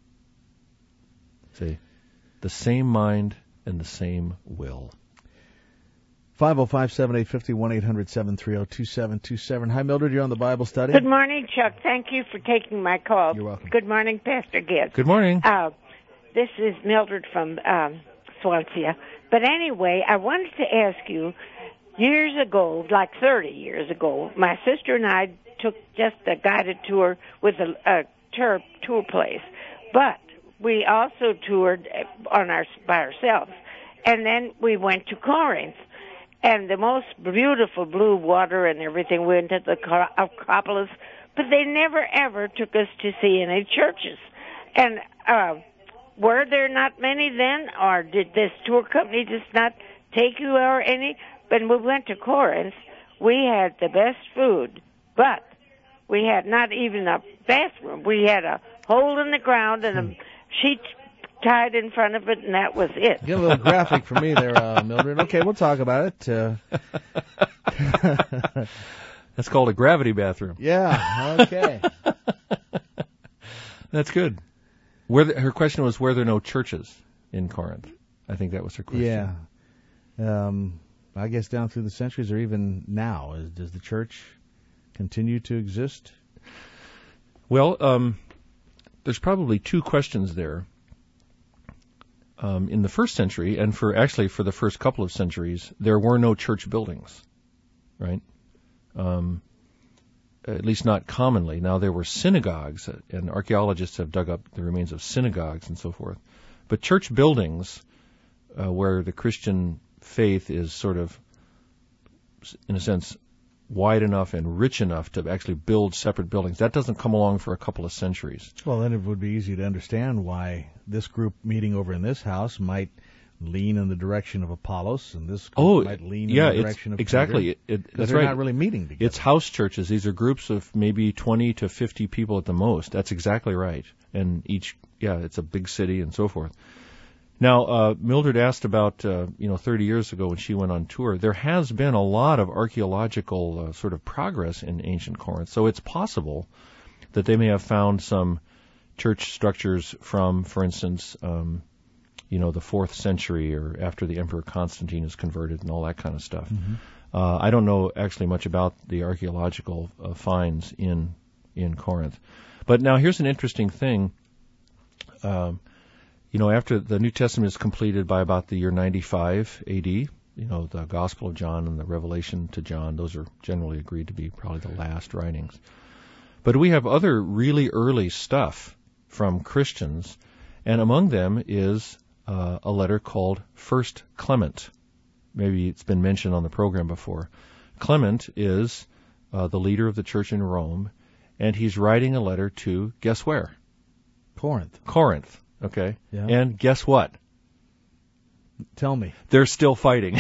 See, the same mind and the same will. five oh five, seven eight five oh, one eight hundred, seven three oh, two seven two seven. Hi, Mildred. You're on the Bible study. Good morning, Chuck. Thank you for taking my call. You're welcome. Good morning, Pastor Gibbs. Good morning. Uh, this is Mildred from um, Swansea. But anyway, I wanted to ask you, years ago, like thirty years ago, my sister and I took just a guided tour with a, a tour, tour place. But we also toured on our by ourselves. And then we went to Corinth. And the most beautiful blue water and everything. We went to the Acropolis, but they never ever took us to see any churches. And uh, were there not many then, or did this tour company just not take you or any? When we went to Corinth, we had the best food, but we had not even a bathroom. We had a hole in the ground and a sheet tied in front of it, and that was it. Get a little graphic for me there, uh, Mildred. Okay, we'll talk about it. Uh, That's called a gravity bathroom. yeah, okay. That's good. Were the, her question was, were there no churches in Corinth? I think that was her question. Yeah. Um, I guess down through the centuries, or even now, is, does the church continue to exist? Well, um, there's probably two questions there. Um, in the first century, and for actually for the first couple of centuries, there were no church buildings, right? Um, at least not commonly. Now, there were synagogues, and archaeologists have dug up the remains of synagogues and so forth. But church buildings, uh, where the Christian faith is sort of, in a sense, wide enough and rich enough to actually build separate buildings, that doesn't come along for a couple of centuries. Well, then it would be easy to understand why this group meeting over in this house might lean in the direction of Apollos, and this group oh, might lean yeah, in the direction of exactly. Peter. It, it, that's they're right. not really meeting together. It's house churches. These are groups of maybe twenty to fifty people at the most. That's exactly right. And each, yeah, it's a big city and so forth. Now, uh, Mildred asked about, uh, you know, thirty years ago when she went on tour. There has been a lot of archaeological uh, sort of progress in ancient Corinth, so it's possible that they may have found some church structures from, for instance, um, you know, the fourth century or after the Emperor Constantine is converted and all that kind of stuff. Mm-hmm. Uh, I don't know actually much about the archaeological uh, finds in in Corinth. But now here's an interesting thing. Um, You know, after the New Testament is completed by about the year ninety-five A D, you know, the Gospel of John and the Revelation to John, those are generally agreed to be probably the last writings. But we have other really early stuff from Christians, and among them is uh, a letter called First Clement. Maybe it's been mentioned on the program before. Clement is uh, the leader of the church in Rome, and he's writing a letter to, guess where? Corinth. Corinth. Okay. Yeah. And guess what? Tell me. They're still fighting.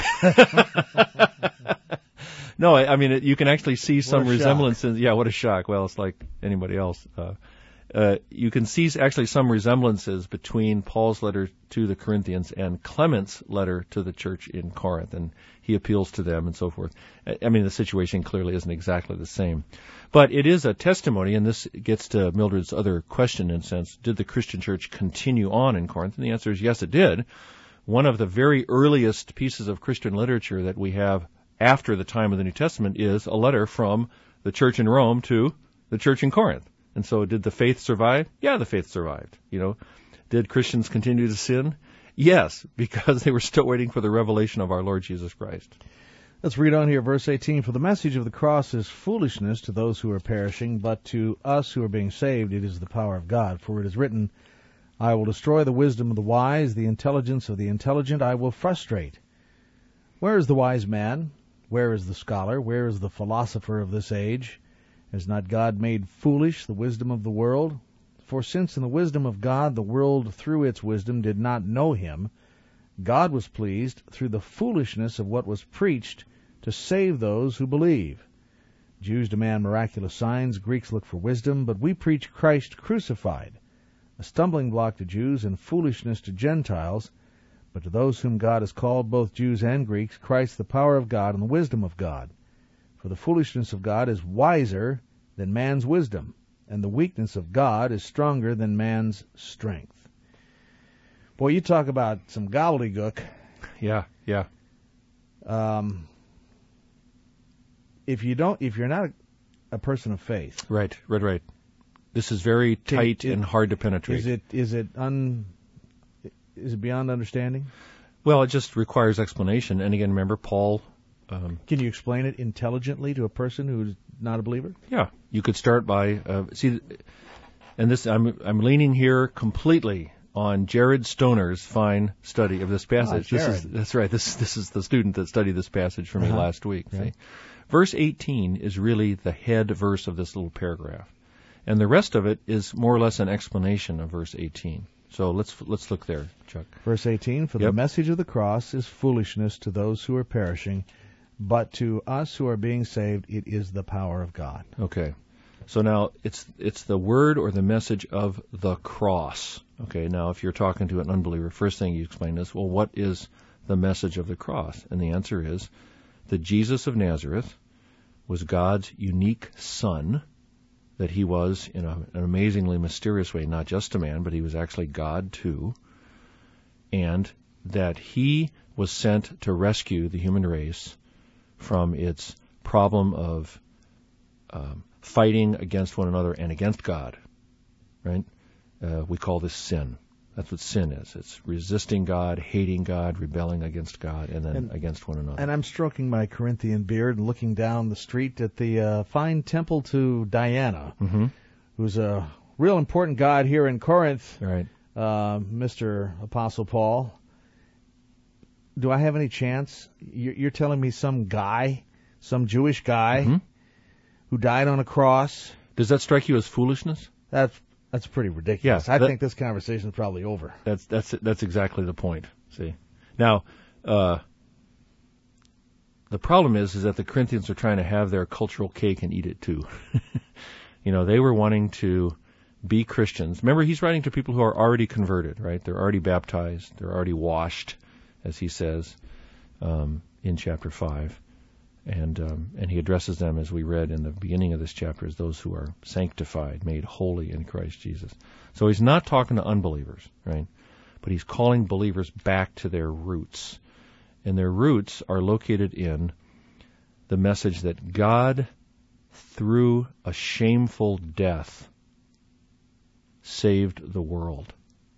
No, I, I mean, it, you can actually see some What a resemblances. Yeah, what a shock. Well, it's like anybody else. Uh, uh, you can see actually some resemblances between Paul's letter to the Corinthians and Clement's letter to the church in Corinth, and he appeals to them and so forth. I, I mean, the situation clearly isn't exactly the same. But it is a testimony, and this gets to Mildred's other question in a sense. Did the Christian church continue on in Corinth? And the answer is yes, it did. One of the very earliest pieces of Christian literature that we have after the time of the New Testament is a letter from the church in Rome to the church in Corinth. And so did the faith survive? Yeah, the faith survived. You know, did Christians continue to sin? Yes, because they were still waiting for the revelation of our Lord Jesus Christ. Let's read on here, verse eighteen. For the message of the cross is foolishness to those who are perishing, but to us who are being saved it is the power of God. For it is written, I will destroy the wisdom of the wise, the intelligence of the intelligent I will frustrate. Where is the wise man? Where is the scholar? Where is the philosopher of this age? Has not God made foolish the wisdom of the world? For since in the wisdom of God the world through its wisdom did not know him, God was pleased through the foolishness of what was preached to save those who believe. Jews demand miraculous signs, Greeks look for wisdom, but we preach Christ crucified, a stumbling block to Jews and foolishness to Gentiles, But to those whom God has called, both Jews and Greeks, Christ the power of God and the wisdom of God. For the foolishness of God is wiser than man's wisdom, and the weakness of God is stronger than man's strength. Boy, you talk about some gobbledygook. Yeah, yeah. Um, if you don't, if you're not a, a person of faith, Right, right, right. This is very tight it- and hard to penetrate. is it is it un is it beyond understanding? Well, it just requires explanation. And again, remember, Paul, um, Can you explain it intelligently to a person who's not a believer? yeah, you could start by, uh, see, and this, I'm, I'm leaning here completely on Jared Stoner's fine study of this passage. Ah, this is, Jared. that's right. This, this is the student that studied this passage for me Uh-huh. last week. Yeah. See? Verse eighteen is really the head verse of this little paragraph. And the rest of it is more or less an explanation of verse eighteen. So let's let's look there, Chuck. Verse eighteen, for the Yep. message of the cross is foolishness to those who are perishing, but to us who are being saved, it is the power of God. Okay. So now it's it's the word or the message of the cross. Okay, now if you're talking to an unbeliever, first thing you explain is, well, what is the message of the cross? And the answer is that Jesus of Nazareth was God's unique son, that he was in a, an amazingly mysterious way, not just a man, but he was actually God too, and that he was sent to rescue the human race from its problem of um, fighting against one another and against God, right? Uh, we call this sin. That's what sin is. It's resisting God, hating God, rebelling against God, and then And- against one another. And I'm stroking my Corinthian beard and looking down the street at the uh, fine temple to Diana, Mm-hmm. who's a real important god here in Corinth, All right. uh, Mister Apostle Paul. Do I have any chance? You're, you're telling me some guy, some Jewish guy, Mhm. who died on a cross? Does that strike you as foolishness? That's that's pretty ridiculous. Yeah, I that- think this conversation is probably over. That's that's that's exactly the point. See, now uh, the problem is is that the Corinthians are trying to have their cultural cake and eat it too. You know, they were wanting to be Christians. Remember, he's writing to people who are already converted, right? They're already baptized. They're already washed, as he says um, in chapter five. And um, and he addresses them, as we read in the beginning of this chapter, as those who are sanctified, made holy in Christ Jesus. So he's not talking to unbelievers, right? But he's calling believers back to their roots. And their roots are located in the message that God, through a shameful death, saved the world.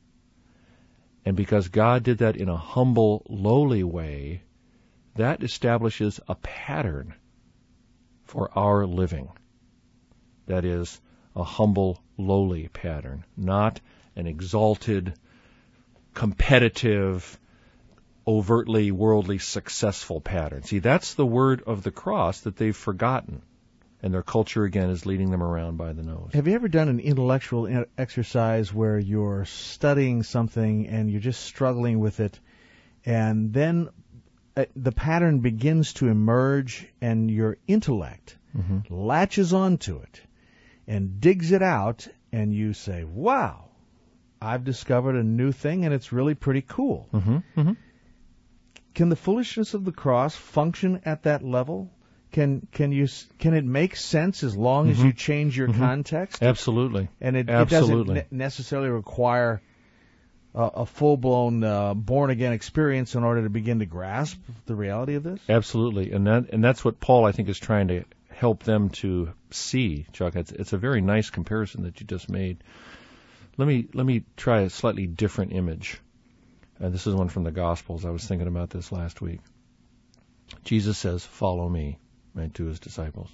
And because God did that in a humble, lowly way, that establishes a pattern for our living. That is, a humble, lowly pattern, not an exalted, competitive, overtly worldly successful pattern. See, that's the word of the cross that they've forgotten. And their culture, again, is leading them around by the nose. Have you ever done an intellectual e- exercise where you're studying something and you're just struggling with it, and then uh, the pattern begins to emerge and your intellect Mm-hmm. latches onto it and digs it out, and you say, wow, I've discovered a new thing and it's really pretty cool. Mm-hmm. Mm-hmm. Can the foolishness of the cross function at that level? Can can you s- can it make sense as long as Mhm. you change your Mhm. context? Absolutely. And it, it Absolutely. doesn't ne- necessarily require a, a full-blown uh, born-again experience in order to begin to grasp the reality of this? Absolutely, and that and that's what Paul, I think, is trying to help them to see, Chuck. It's, it's a very nice comparison that you just made. Let me let me try a slightly different image. Uh, this is one from the Gospels. I was thinking about this last week. Jesus says, "Follow me," right, to his disciples.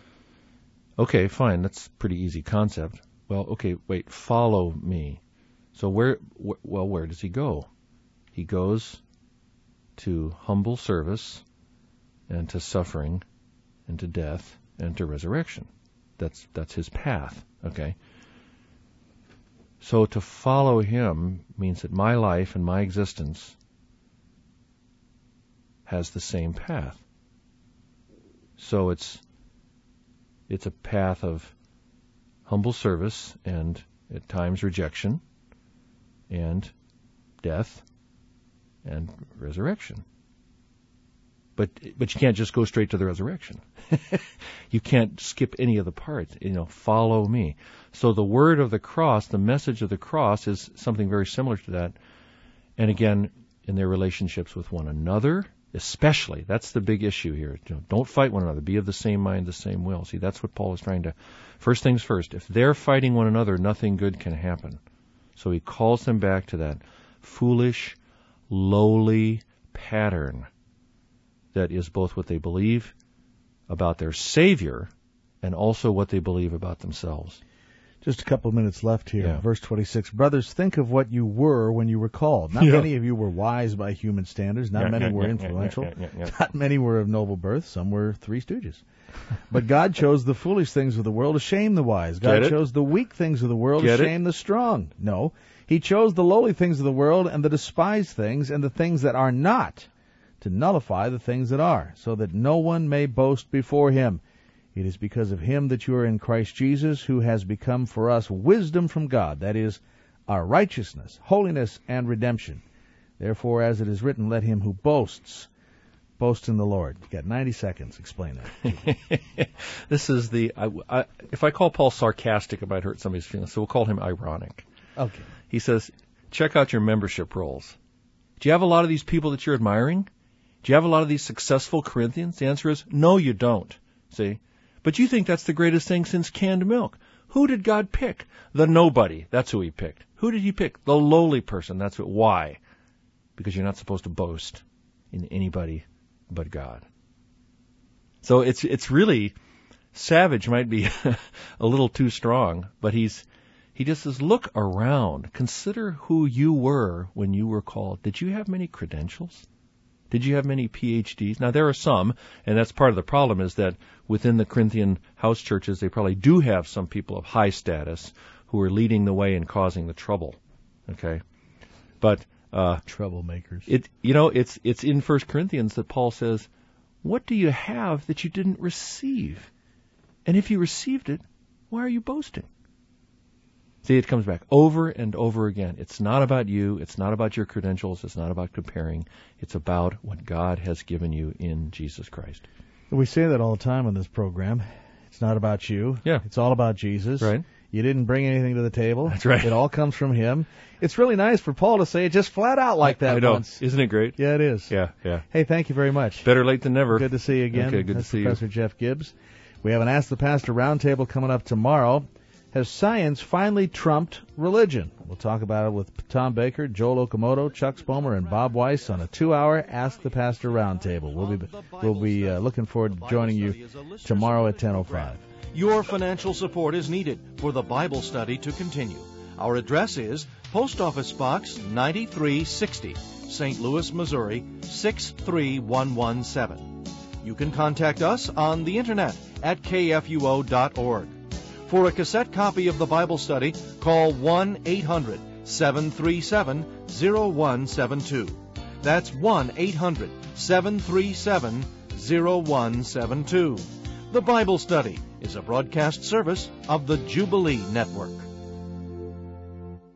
Okay, fine. That's a pretty easy concept. Well, okay, wait. Follow me. So where? Wh- well, where does he go? He goes to humble service and to suffering and to death and to resurrection. That's that's his path, okay? So to follow him means that my life and my existence has the same path. So it's it's a path of humble service and at times rejection and death and resurrection. But but you can't just go straight to the resurrection. You can't skip any of the parts. You know, follow me. So the word of the cross, the message of the cross, is something very similar to that. And again, in their relationships with one another, especially, that's the big issue here. You know, don't fight one another. Be of the same mind, the same will. See, that's what Paul is trying to. First things first. If they're fighting one another, nothing good can happen. So he calls them back to that foolish, lowly pattern that is both what they believe about their Savior and also what they believe about themselves. Just a couple of minutes left here. Yeah. Verse twenty-six. Brothers, think of what you were when you were called. Not Yeah. many of you were wise by human standards. Not Yeah, many yeah, were yeah, influential. yeah, yeah, yeah, yeah. Not many were of noble birth. Some were three stooges. But God chose the foolish things of the world to shame the wise. God Get it? chose the weak things of the world Get to it? shame the strong. No. He chose the lowly things of the world and the despised things and the things that are not, to nullify the things that are, so that no one may boast before him. It is because of him that you are in Christ Jesus, who has become for us wisdom from God, that is, our righteousness, holiness, and redemption. Therefore, as it is written, let him who boasts, boast in the Lord. You got ninety seconds. Explain that. This is the, I, I, if I call Paul sarcastic, it might hurt somebody's feelings, so we'll call him ironic. Okay. He says, check out your membership rolls. Do you have a lot of these people that you're admiring? Do you have a lot of these successful Corinthians? The answer is, no, you don't. See? But you think that's the greatest thing since canned milk. Who did God pick? The nobody. That's who he picked. Who did he pick? The lowly person. That's what. Why? Because you're not supposed to boast in anybody but God. So it's it's really, savage might be a little too strong, but he's he just says, look around. Consider who you were when you were called. Did you have many credentials? Did you have many P H Ds? Now, there are some, and that's part of the problem, is that within the Corinthian house churches, they probably do have some people of high status who are leading the way and causing the trouble. Okay? But uh, Troublemakers. it, you know, it's it's in First Corinthians that Paul says, what do you have that you didn't receive? And if you received it, why are you boasting? See, it comes back over and over again. It's not about you. It's not about your credentials. It's not about comparing. It's about what God has given you in Jesus Christ. We say that all the time on this program. It's not about you. Yeah. It's all about Jesus. Right. You didn't bring anything to the table. That's right. It all comes from him. It's really nice for Paul to say it just flat out like that I know. once. Isn't it great? Yeah, it is. Yeah, yeah. Hey, thank you very much. Better late than never. Good to see you again. Okay, good That's to see Professor you. Jeff Gibbs. We have an Ask the Pastor roundtable coming up tomorrow. Has science finally trumped religion? We'll talk about it with Tom Baker, Joel Okamoto, Chuck Spomer, and Bob Weiss on a two-hour Ask the Pastor roundtable. We'll be we'll be uh, looking forward to joining you tomorrow at ten oh five. Your financial support is needed for the Bible study to continue. Our address is Post Office Box ninety-three sixty, Saint Louis, Missouri six three one one seven. You can contact us on the internet at k f u o dot org. For a cassette copy of the Bible study, call one eight hundred seven three seven zero one seven two. That's one eight hundred seven three seven zero one seven two. The Bible study is a broadcast service of the Jubilee Network.